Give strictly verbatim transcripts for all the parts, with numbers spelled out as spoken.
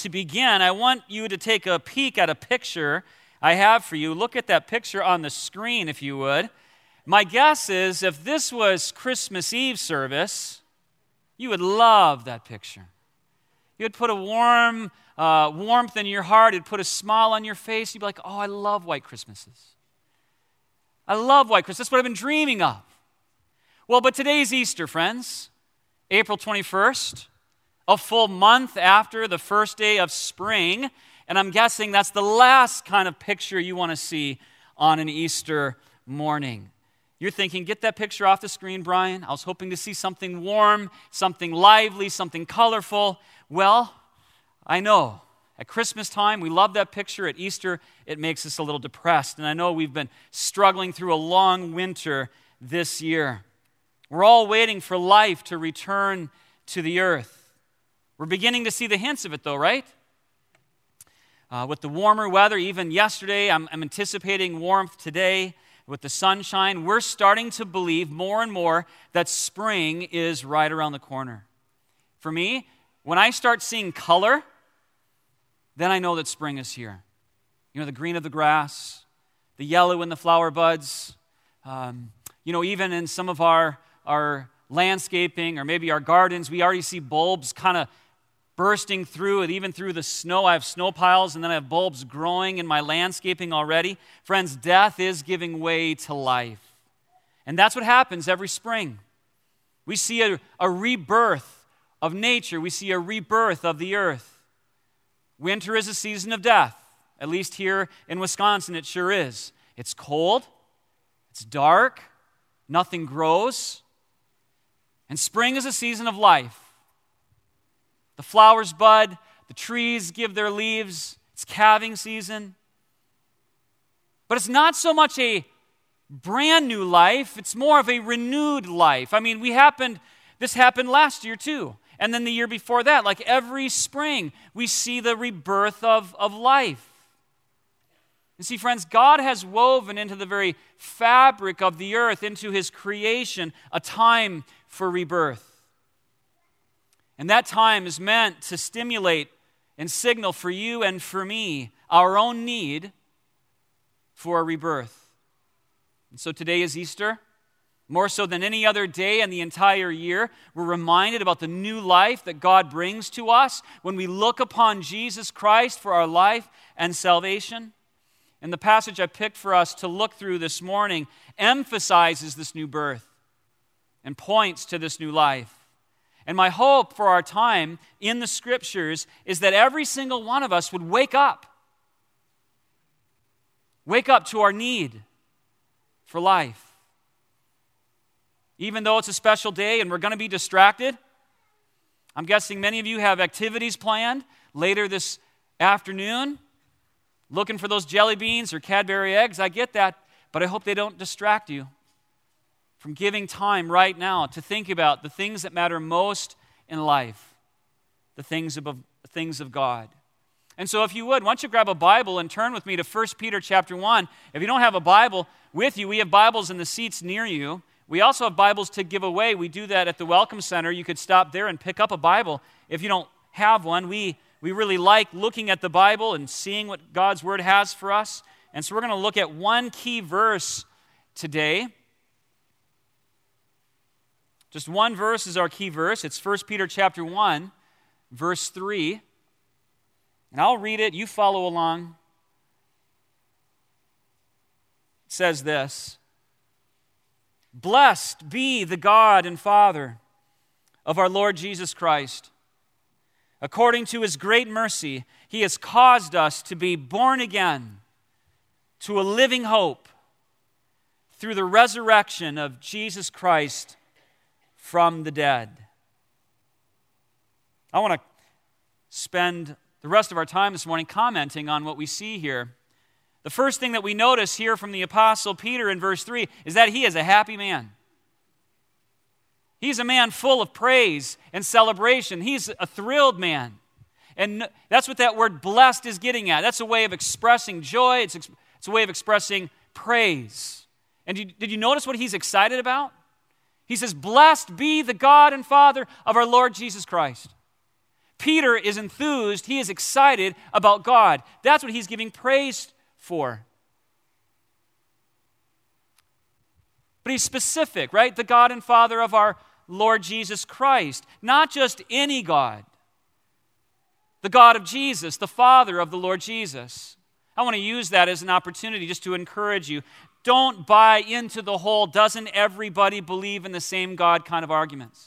to begin, I want you to take a peek at a picture I have for you. Look at that picture on the screen, if you would. My guess is if this was Christmas Eve service, you would love that picture. You would put a warm uh, warmth in your heart. It'd put a smile on your face. You'd be like, oh, I love white Christmases. I love white Christmas. That's what I've been dreaming of. Well, but today's Easter, friends. April twenty-first, a full month after the first day of spring. And I'm guessing that's the last kind of picture you want to see on an Easter morning. You're thinking, get that picture off the screen, Brian. I was hoping to see something warm, something lively, something colorful. Well, I know. At Christmas time, we love that picture. At Easter, it makes us a little depressed. And I know we've been struggling through a long winter this year. We're all waiting for life to return to the earth. We're beginning to see the hints of it, though, right? Uh, with the warmer weather, even yesterday, I'm, I'm anticipating warmth today. With the sunshine, we're starting to believe more and more that spring is right around the corner. For me, when I start seeing color, then I know that spring is here. You know, the green of the grass, the yellow in the flower buds. Um, you know, even in some of our, our landscaping or maybe our gardens, we already see bulbs kind of bursting through it, even through the snow. I have snow piles, and then I have bulbs growing in my landscaping already. Friends, death is giving way to life. And that's what happens every spring. We see a, a rebirth of nature. We see a rebirth of the earth. Winter is a season of death. At least here in Wisconsin, it sure is. It's cold. It's dark. Nothing grows. And spring is a season of life. The flowers bud, the trees give their leaves, it's calving season. But it's not so much a brand new life, it's more of a renewed life. I mean, we happened, this happened last year too, and then the year before that. Like every spring, we see the rebirth of, of life. You see, friends, God has woven into the very fabric of the earth, into his creation, a time for rebirth. And that time is meant to stimulate and signal for you and for me our own need for a rebirth. And so today is Easter. More so than any other day in the entire year, we're reminded about the new life that God brings to us when we look upon Jesus Christ for our life and salvation. And the passage I picked for us to look through this morning emphasizes this new birth and points to this new life. And my hope for our time in the Scriptures is that every single one of us would wake up. Wake up to our need for life. Even though it's a special day and we're going to be distracted, I'm guessing many of you have activities planned later this afternoon, looking for those jelly beans or Cadbury eggs. I get that, but I hope they don't distract you from giving time right now to think about the things that matter most in life, the things of, the things of God. And so if you would, why don't you grab a Bible and turn with me to First Peter chapter one. If you don't have a Bible with you, we have Bibles in the seats near you. We also have Bibles to give away. We do that at the Welcome Center. You could stop there and pick up a Bible. If you don't have one, we, we really like looking at the Bible and seeing what God's Word has for us. And so we're going to look at one key verse today. Just one verse is our key verse. It's First Peter chapter one, verse three. And I'll read it. You follow along. It says this: "Blessed be the God and Father of our Lord Jesus Christ. According to his great mercy, he has caused us to be born again to a living hope through the resurrection of Jesus Christ from the dead." I want to spend the rest of our time this morning commenting on what we see here. The first thing that we notice here from the Apostle Peter in verse three is that he is a happy man. He's a man full of praise and celebration. He's a thrilled man. And that's what that word blessed is getting at. That's a way of expressing joy. It's, it's a way of expressing praise. And did, did you notice what he's excited about? He says, "Blessed be the God and Father of our Lord Jesus Christ." Peter is enthused. He is excited about God. That's what he's giving praise for. But he's specific, right? The God and Father of our Lord Jesus Christ. Not just any God. The God of Jesus, the Father of the Lord Jesus. I want to use that as an opportunity just to encourage you. Don't buy into the whole, doesn't everybody believe in the same God kind of arguments.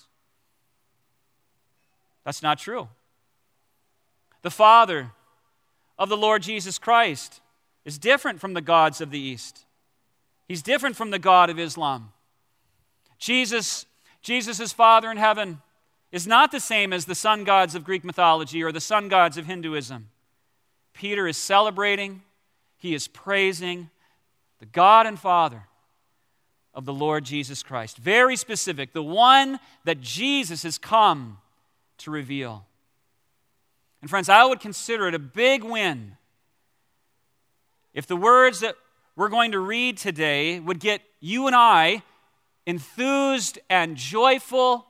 That's not true. The Father of the Lord Jesus Christ is different from the gods of the East. He's different from the God of Islam. Jesus, Jesus' Father in heaven is not the same as the sun gods of Greek mythology or the sun gods of Hinduism. Peter is celebrating, he is praising the God and Father of the Lord Jesus Christ. Very specific, the one that Jesus has come to reveal. And friends, I would consider it a big win if the words that we're going to read today would get you and I enthused and joyful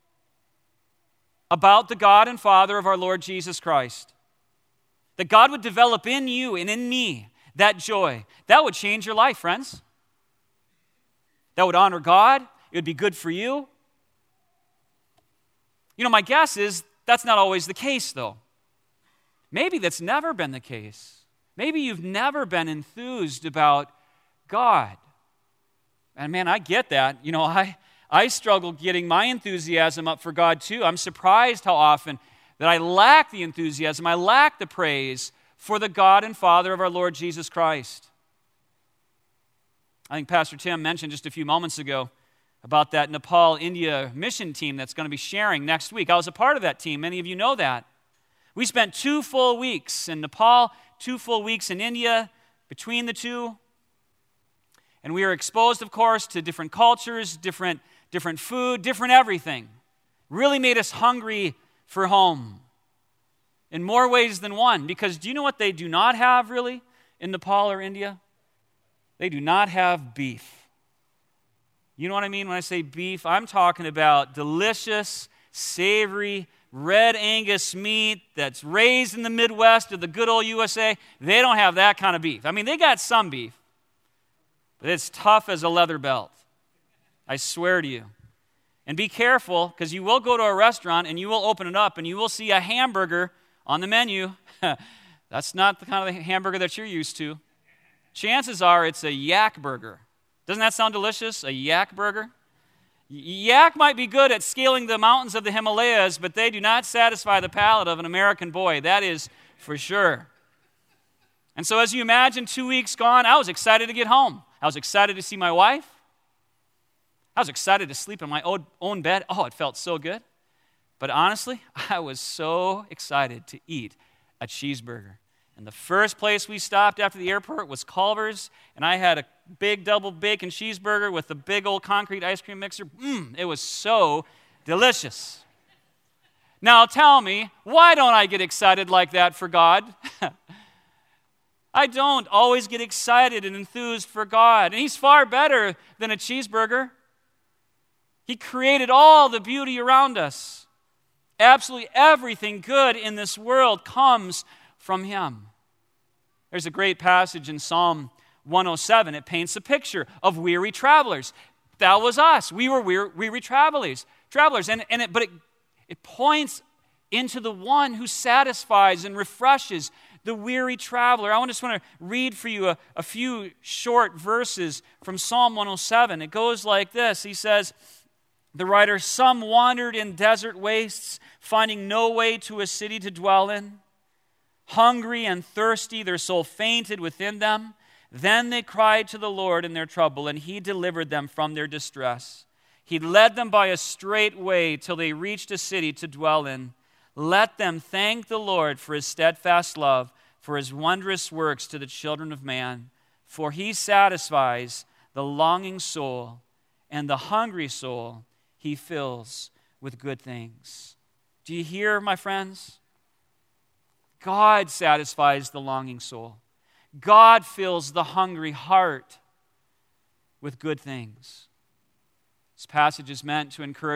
about the God and Father of our Lord Jesus Christ. That God would develop in you and in me that joy. That would change your life, friends. That would honor God. It would be good for you. You know, my guess is that's not always the case, though. Maybe that's never been the case. Maybe you've never been enthused about God. And man, I get that. You know, I, I struggle getting my enthusiasm up for God too. I'm surprised how often that I lack the enthusiasm, I lack the praise for the God and Father of our Lord Jesus Christ. I think Pastor Tim mentioned just a few moments ago about that Nepal, India mission team that's going to be sharing next week. I was a part of that team. Many of you know that. We spent two full weeks in Nepal, two full weeks in India, between the two. And we were exposed, of course, to different cultures, different, different food, different everything. Really made us hungry for home in more ways than one. Because do you know what they do not have, really, in Nepal or India? They do not have beef. You know what I mean when I say beef? I'm talking about delicious, savory, red Angus meat that's raised in the Midwest of the good old U S A. They don't have that kind of beef. I mean, they got some beef, but it's tough as a leather belt. I swear to you. And be careful, because you will go to a restaurant and you will open it up and you will see a hamburger on the menu. That's not the kind of hamburger that you're used to. Chances are it's a yak burger. Doesn't that sound delicious? A yak burger? Yak might be good at scaling the mountains of the Himalayas, but they do not satisfy the palate of an American boy. That is for sure. And so as you imagine, two weeks gone, I was excited to get home. I was excited to see my wife. I was excited to sleep in my own, own bed. Oh, it felt so good. But honestly, I was so excited to eat a cheeseburger. And the first place we stopped after the airport was Culver's, and I had a big double bacon cheeseburger with a big old concrete ice cream mixer. Mmm, it was so delicious. Now tell me, why don't I get excited like that for God? I don't always get excited and enthused for God. And He's far better than a cheeseburger. He created all the beauty around us. Absolutely everything good in this world comes from Him. There's a great passage in Psalm one oh seven. It paints a picture of weary travelers. That was us. We were weary, weary travelers. Travelers, and, and it, but it, it points into the one who satisfies and refreshes the weary traveler. I just want to read for you a, a few short verses from Psalm one oh seven. It goes like this. He says, the writer, some wandered in desert wastes, finding no way to a city to dwell in. Hungry and thirsty, their soul fainted within them. Then they cried to the Lord in their trouble, and He delivered them from their distress. He led them by a straight way till they reached a city to dwell in. Let them thank the Lord for His steadfast love, for His wondrous works to the children of man. For He satisfies the longing soul, and the hungry soul He fills with good things. Do you hear, my friends? God satisfies the longing soul. God fills the hungry heart with good things. This passage is meant to encourage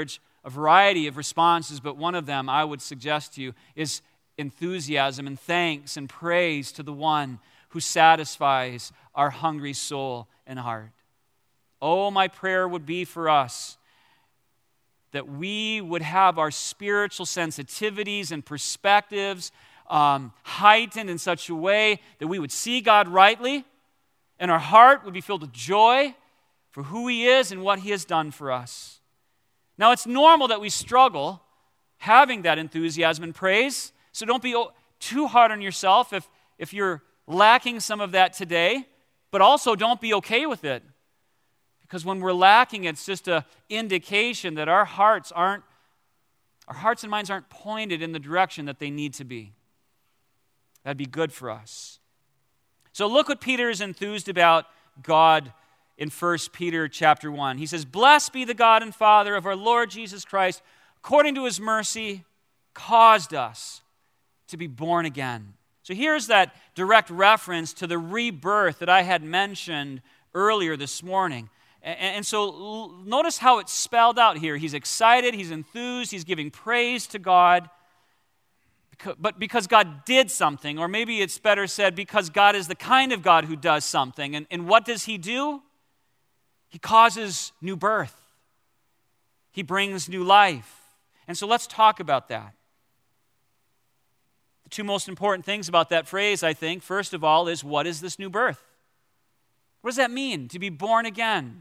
a variety of responses, but one of them I would suggest to you is enthusiasm and thanks and praise to the one who satisfies our hungry soul and heart. Oh, my prayer would be for us that we would have our spiritual sensitivities and perspectives um, heightened in such a way that we would see God rightly, and our heart would be filled with joy for who He is and what He has done for us. Now, it's normal that we struggle having that enthusiasm and praise, so don't be too hard on yourself if, if you're lacking some of that today, but also don't be okay with it. Because when we're lacking, it's just an indication that our hearts aren't, our hearts and minds aren't pointed in the direction that they need to be. That'd be good for us. So look what Peter is enthused about God in First Peter chapter one. He says, "Blessed be the God and Father of our Lord Jesus Christ, according to His mercy, caused us to be born again." So here's that direct reference to the rebirth that I had mentioned earlier this morning. And so notice how it's spelled out here. He's excited, he's enthused, he's giving praise to God. But because God did something, or maybe it's better said, because God is the kind of God who does something. And, and what does He do? He causes new birth. He brings new life. And so let's talk about that. The two most important things about that phrase, I think, first of all, is what is this new birth? What does that mean, to be born again?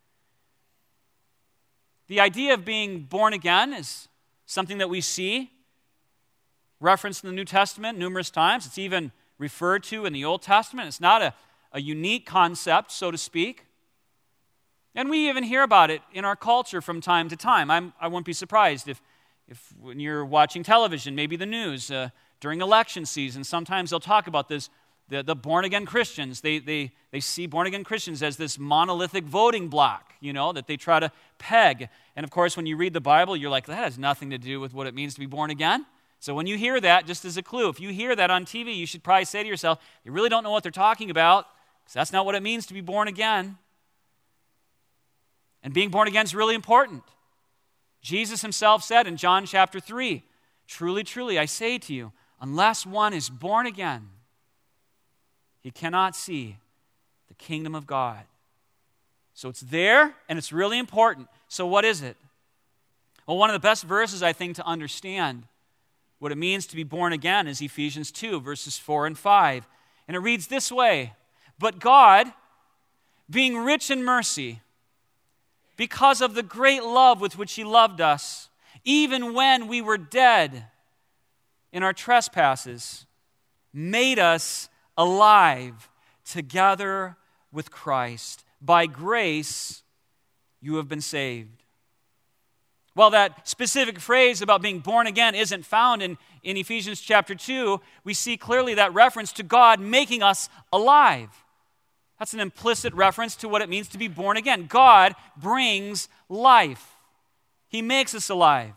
The idea of being born again is something that we see referenced in the New Testament numerous times. It's even referred to in the Old Testament. It's not a, a unique concept, so to speak. And we even hear about it in our culture from time to time. I'm, I won't be surprised if, if when you're watching television, maybe the news, uh, during election season, sometimes they'll talk about this. The, the born-again Christians, they, they, they see born-again Christians as this monolithic voting block, you know, that they try to peg. And of course, when you read the Bible, you're like, that has nothing to do with what it means to be born again. So when you hear that, just as a clue, if you hear that on T V, you should probably say to yourself, you really don't know what they're talking about, because that's not what it means to be born again. And being born again is really important. Jesus Himself said in John chapter three, "Truly, truly, I say to you, unless one is born again, he cannot see the kingdom of God." So it's there, and it's really important. So what is it? Well, one of the best verses, I think, to understand what it means to be born again is Ephesians two, verses four and five. And it reads this way, "But God, being rich in mercy, because of the great love with which He loved us, even when we were dead in our trespasses, made us alive together with Christ. By grace, you have been saved." Well, that specific phrase about being born again isn't found in, in Ephesians chapter two. We see clearly that reference to God making us alive. That's an implicit reference to what it means to be born again. God brings life. He makes us alive.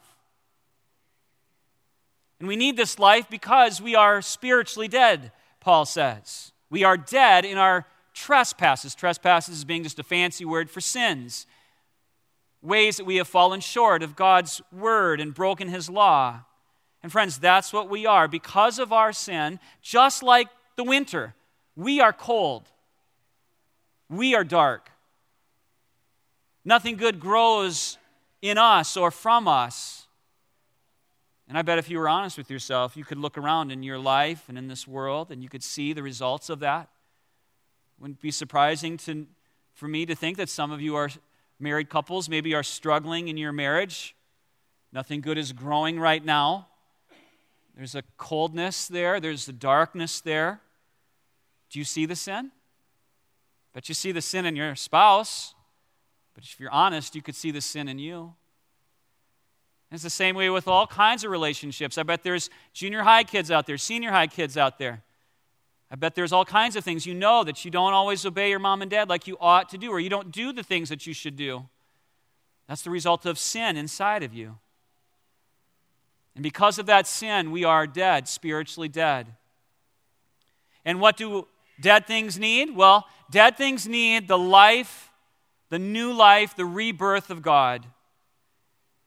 And we need this life because we are spiritually dead, Paul says. We are dead in our trespasses. Trespasses being just a fancy word for sins. Ways that we have fallen short of God's word and broken His law. And friends, that's what we are. Because of our sin, just like the winter, we are cold. We are dark. Nothing good grows in us or from us. And I bet if you were honest with yourself, you could look around in your life and in this world and you could see the results of that. Wouldn't be surprising to, for me to think that some of you are married couples, maybe are struggling in your marriage. Nothing good is growing right now. There's a coldness there. There's a darkness there. Do you see the sin? But you see the sin in your spouse. But if you're honest, you could see the sin in you. And it's the same way with all kinds of relationships. I bet there's junior high kids out there, senior high kids out there. I bet there's all kinds of things you know that you don't always obey your mom and dad like you ought to do, or you don't do the things that you should do. That's the result of sin inside of you. And because of that sin, we are dead, spiritually dead. And what do dead things need? Well, dead things need the life, the new life, the rebirth of God.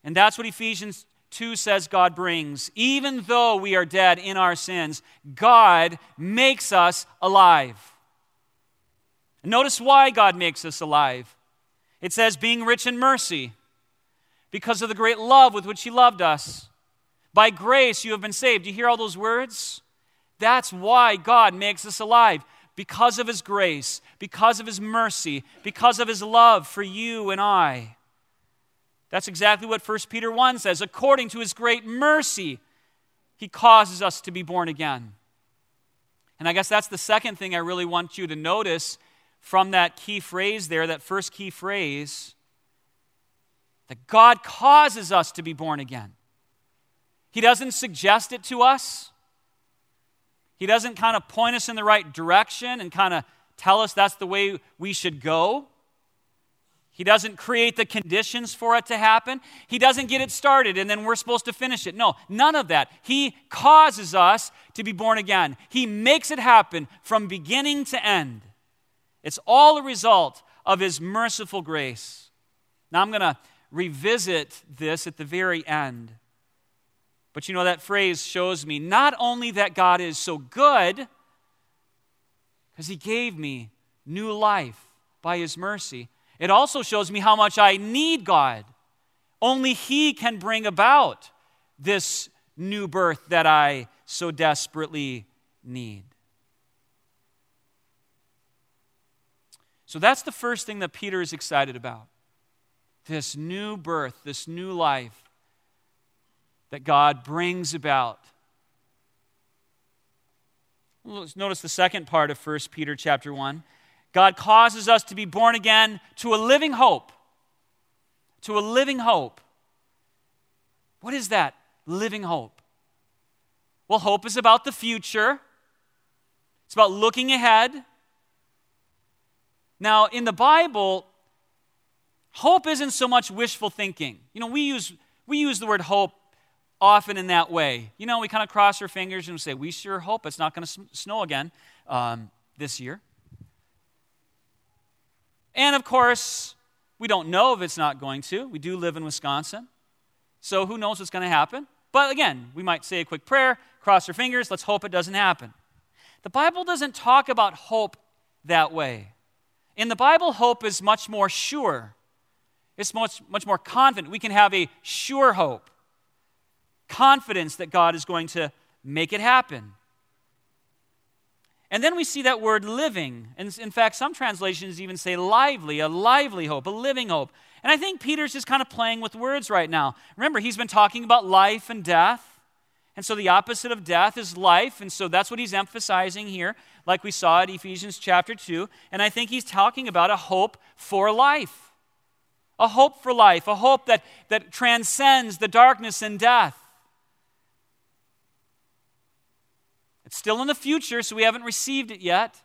And that's what Ephesians two says God brings. Even though we are dead in our sins, God makes us alive. Notice why God makes us alive. It says, being rich in mercy, because of the great love with which He loved us. By grace you have been saved. Do you hear all those words? That's why God makes us alive. Because of His grace, because of His mercy, because of His love for you and I. That's exactly what First Peter one says. According to His great mercy, He causes us to be born again. And I guess that's the second thing I really want you to notice from that key phrase there, that first key phrase, that God causes us to be born again. He doesn't suggest it to us. He doesn't kind of point us in the right direction and kind of tell us that's the way we should go. He doesn't create the conditions for it to happen. He doesn't get it started and then we're supposed to finish it. No, none of that. He causes us to be born again. He makes it happen from beginning to end. It's all a result of His merciful grace. Now I'm going to revisit this at the very end. But you know, that phrase shows me not only that God is so good, because He gave me new life by His mercy, it also shows me how much I need God. Only He can bring about this new birth that I so desperately need. So that's the first thing that Peter is excited about. This new birth, this new life that God brings about. Let's notice the second part of First Peter chapter one. God causes us to be born again to a living hope. To a living hope. What is that living hope? Well, hope is about the future. It's about looking ahead. Now, in the Bible, hope isn't so much wishful thinking. You know, we use we use the word hope often in that way. You know, we kind of cross our fingers and say, we sure hope it's not going to snow again um, this year. And of course, we don't know if it's not going to. We do live in Wisconsin. So who knows what's going to happen? But again, we might say a quick prayer, cross our fingers, let's hope it doesn't happen. The Bible doesn't talk about hope that way. In the Bible, hope is much more sure. It's much, much more confident. We can have a sure hope. Confidence that God is going to make it happen. And then we see that word living. And in fact, some translations even say lively, a lively hope, a living hope. And I think Peter's just kind of playing with words right now. Remember, he's been talking about life and death. And so the opposite of death is life. And so that's what he's emphasizing here, like we saw at Ephesians chapter two. And I think he's talking about a hope for life. A hope for life. A hope that, that transcends the darkness and death. It's still in the future, so we haven't received it yet.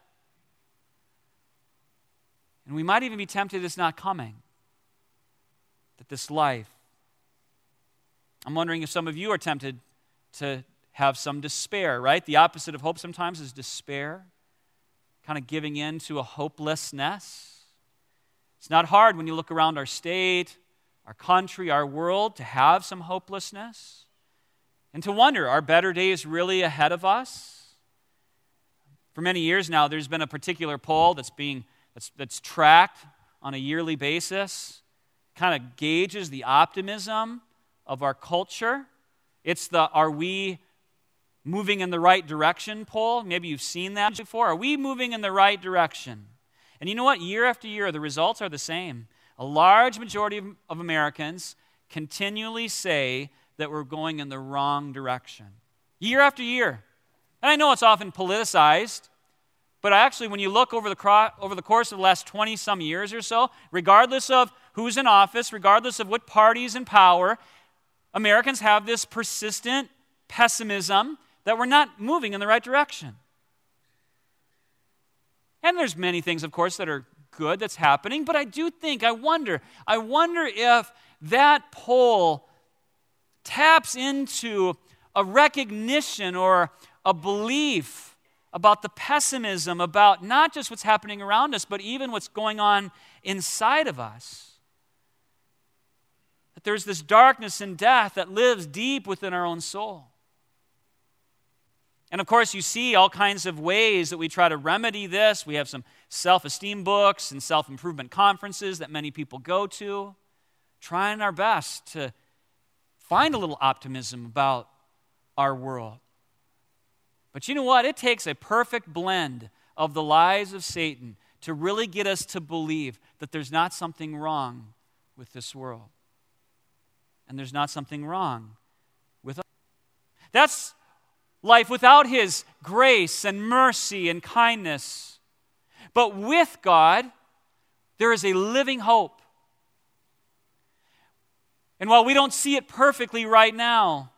And we might even be tempted it's not coming. That this life. I'm wondering if some of you are tempted to have some despair, right? The opposite of hope sometimes is despair. Kind of giving in to a hopelessness. It's not hard when you look around our state, our country, our world, to have some hopelessness. And to wonder, are better days really ahead of us? For many years now, there's been a particular poll that's being that's, that's tracked on a yearly basis, kind of gauges the optimism of our culture. It's the "Are we moving in the right direction?" poll. Maybe you've seen that before. Are we moving in the right direction? And you know what? Year after year, the results are the same. A large majority of, of Americans continually say that we're going in the wrong direction. Year after year. And I know it's often politicized, but actually when you look over the cro- over the course of the last twenty-some years or so, regardless of who's in office, regardless of what party's in power, Americans have this persistent pessimism that we're not moving in the right direction. And there's many things, of course, that are good that's happening, but I do think, I wonder, I wonder if that poll taps into a recognition or a belief about the pessimism, about not just what's happening around us, but even what's going on inside of us. That there's this darkness and death that lives deep within our own soul. And of course, you see all kinds of ways that we try to remedy this. We have some self-esteem books and self-improvement conferences that many people go to, trying our best to find a little optimism about our world. But you know what? It takes a perfect blend of the lies of Satan to really get us to believe that there's not something wrong with this world. And there's not something wrong with us. That's life without His grace and mercy and kindness. But with God, there is a living hope. And while we don't see it perfectly right now,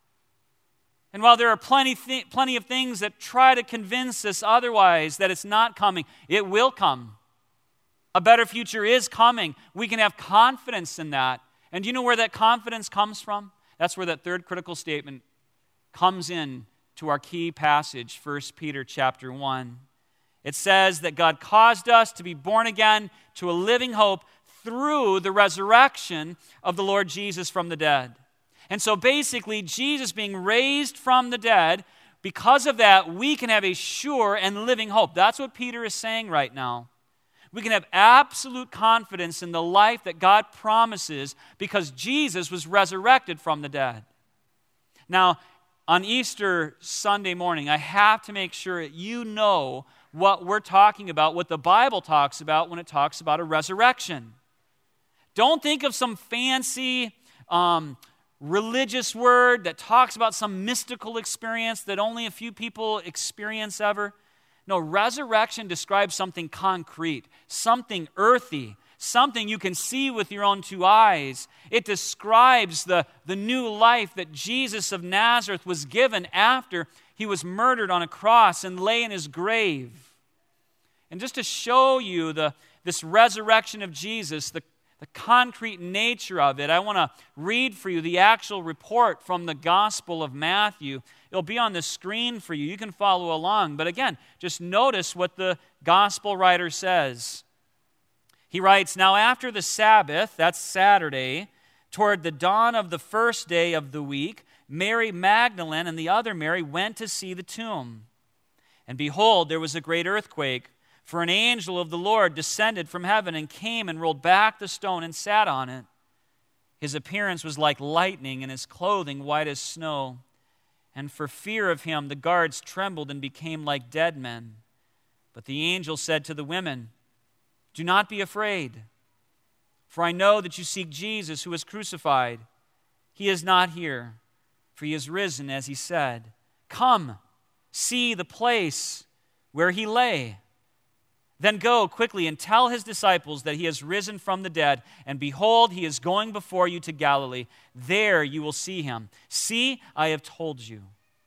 and while there are plenty, th- plenty of things that try to convince us otherwise, that it's not coming, it will come. A better future is coming. We can have confidence in that. And do you know where that confidence comes from? That's where that third critical statement comes in to our key passage, First Peter chapter one. It says that God caused us to be born again to a living hope through the resurrection of the Lord Jesus from the dead. And so basically, Jesus being raised from the dead, because of that, we can have a sure and living hope. That's what Peter is saying right now. We can have absolute confidence in the life that God promises because Jesus was resurrected from the dead. Now, on Easter Sunday morning, I have to make sure that you know what we're talking about, what the Bible talks about when it talks about a resurrection. Don't think of some fancy um, religious word that talks about some mystical experience that only a few people experience ever. No, resurrection describes something concrete, something earthy, something you can see with your own two eyes. It describes the, the new life that Jesus of Nazareth was given after he was murdered on a cross and lay in his grave. And just to show you the, this resurrection of Jesus, the, the concrete nature of it, I want to read for you the actual report from the Gospel of Matthew. It'll be on the screen for you. You can follow along. But again, just notice what the Gospel writer says. He writes, "Now after the Sabbath," that's Saturday, "toward the dawn of the first day of the week, Mary Magdalene and the other Mary went to see the tomb. And behold, there was a great earthquake, for an angel of the Lord descended from heaven and came and rolled back the stone and sat on it. His appearance was like lightning and his clothing white as snow. And for fear of him, the guards trembled and became like dead men. But the angel said to the women, 'Do not be afraid, for I know that you seek Jesus who was crucified. He is not here, for he is risen as he said. Come, see the place where he lay. Then go quickly and tell his disciples that he has risen from the dead, and behold, he is going before you to Galilee. There you will see him. See, I have told you.'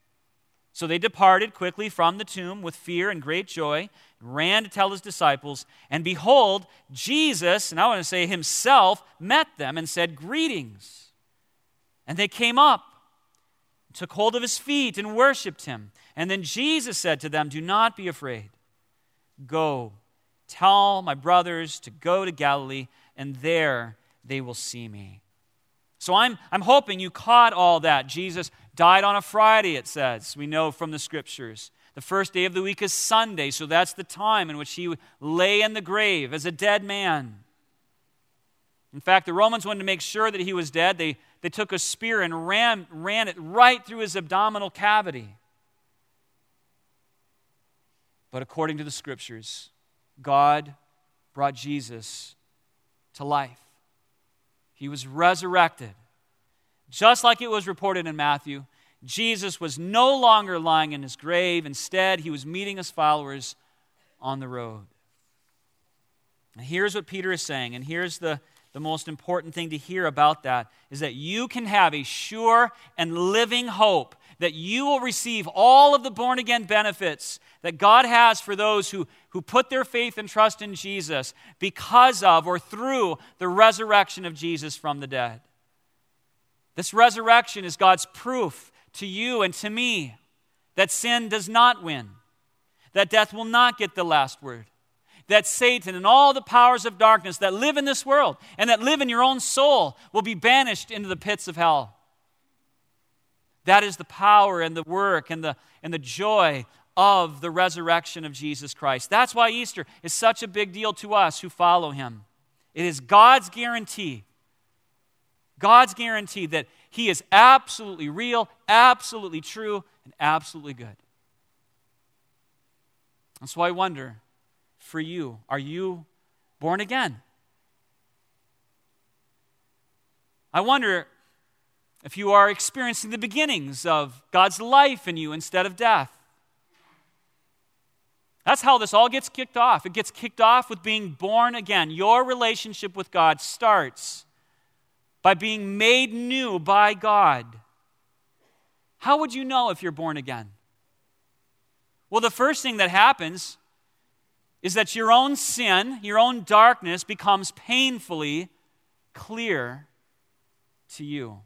So they departed quickly from the tomb with fear and great joy, ran to tell his disciples, and behold, Jesus, and I want to say himself, met them and said, 'Greetings.' And they came up, took hold of his feet and worshipped him. And then Jesus said to them, 'Do not be afraid. Go, tell my brothers to go to Galilee, and there they will see me.'" So I'm, I'm hoping you caught all that. Jesus died on a Friday, it says. We know from the Scriptures. The first day of the week is Sunday, so that's the time in which he lay in the grave as a dead man. In fact, the Romans wanted to make sure that he was dead. They, they took a spear and ran, ran it right through his abdominal cavity. But according to the Scriptures, God brought Jesus to life. He was resurrected. Just like it was reported in Matthew, Jesus was no longer lying in his grave. Instead, he was meeting his followers on the road. And here's what Peter is saying, and here's the, the most important thing to hear about that, is that you can have a sure and living hope that you will receive all of the born-again benefits that God has for those who, who put their faith and trust in Jesus because of or through the resurrection of Jesus from the dead. This resurrection is God's proof to you and to me that sin does not win, that death will not get the last word, that Satan and all the powers of darkness that live in this world and that live in your own soul will be banished into the pits of hell. That is the power and the work and the, and the joy of the resurrection of Jesus Christ. That's why Easter is such a big deal to us who follow him. It is God's guarantee, God's guarantee that he is absolutely real, absolutely true, and absolutely good. And so I wonder, for you, are you born again? I wonder if you are experiencing the beginnings of God's life in you instead of death. That's how this all gets kicked off. It gets kicked off with being born again. Your relationship with God starts by being made new by God. How would you know if you're born again? Well, the first thing that happens is that your own sin, your own darkness becomes painfully clear to you.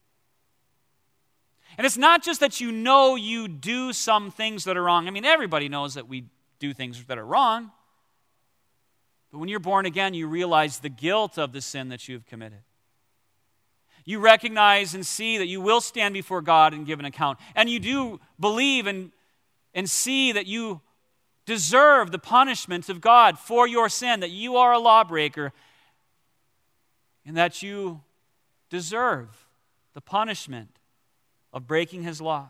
And it's not just that you know you do some things that are wrong. I mean, everybody knows that we do things that are wrong. But when you're born again, you realize the guilt of the sin that you've committed. You recognize and see that you will stand before God and give an account. And you do believe and, and see that you deserve the punishment of God for your sin, that you are a lawbreaker, and that you deserve the punishment of breaking his law.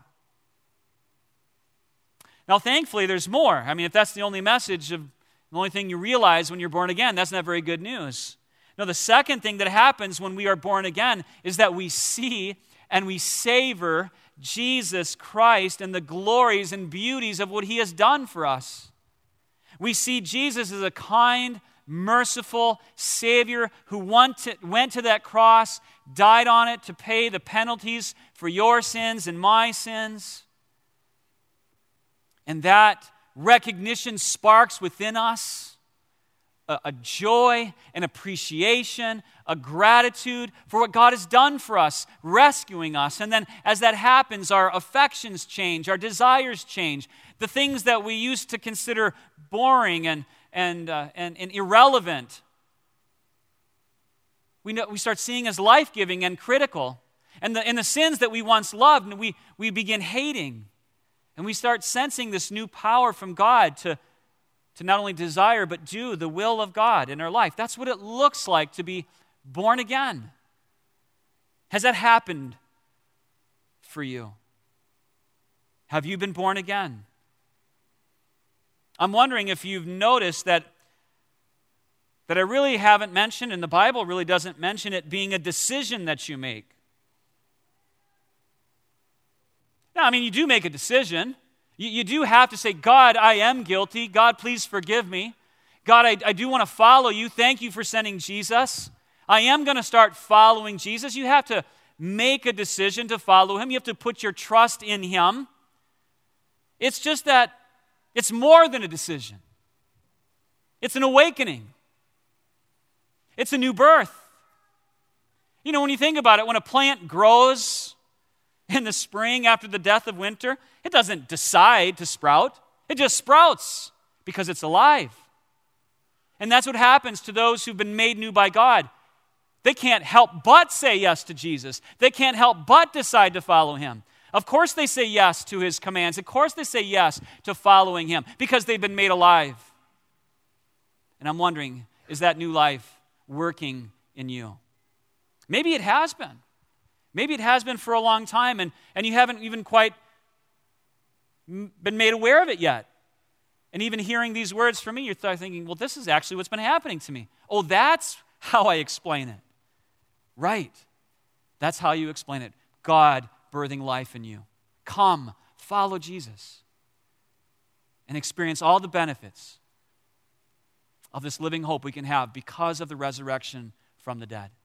Now, thankfully, there's more. I mean, if that's the only message, of the only thing you realize when you're born again, that's not very good news. No, the second thing that happens when we are born again is that we see and we savor Jesus Christ and the glories and beauties of what he has done for us. We see Jesus as a kind, merciful Savior who went to, went to that cross, died on it to pay the penalties for your sins and my sins. And that recognition sparks within us a, a joy, an appreciation, a gratitude for what God has done for us, rescuing us. And then as that happens, our affections change, our desires change. The things that we used to consider boring and, and, uh, and, and irrelevant, we, know, we start seeing as life-giving and critical. And the, and the sins that we once loved, we, we begin hating. And we start sensing this new power from God to, to not only desire, but do the will of God in our life. That's what it looks like to be born again. Has that happened for you? Have you been born again? I'm wondering if you've noticed that, that I really haven't mentioned, and the Bible really doesn't mention it being a decision that you make. Now, I mean, you do make a decision. You, you do have to say, God, I am guilty. God, please forgive me. God, I, I do want to follow you. Thank you for sending Jesus. I am going to start following Jesus. You have to make a decision to follow him. You have to put your trust in him. It's just that it's more than a decision. It's an awakening. It's a new birth. You know, when you think about it, when a plant grows in the spring after the death of winter, it doesn't decide to sprout. It just sprouts because it's alive. And that's what happens to those who've been made new by God. They can't help but say yes to Jesus. They can't help but decide to follow him. Of course they say yes to his commands. Of course they say yes to following him because they've been made alive. And I'm wondering, is that new life working in you? Maybe it has been. Maybe it has been for a long time, and, and you haven't even quite been made aware of it yet. And even hearing these words from me, you're thinking, well, this is actually what's been happening to me. Oh, that's how I explain it. Right. That's how you explain it. God birthing life in you. Come, follow Jesus, and experience all the benefits of this living hope we can have because of the resurrection from the dead.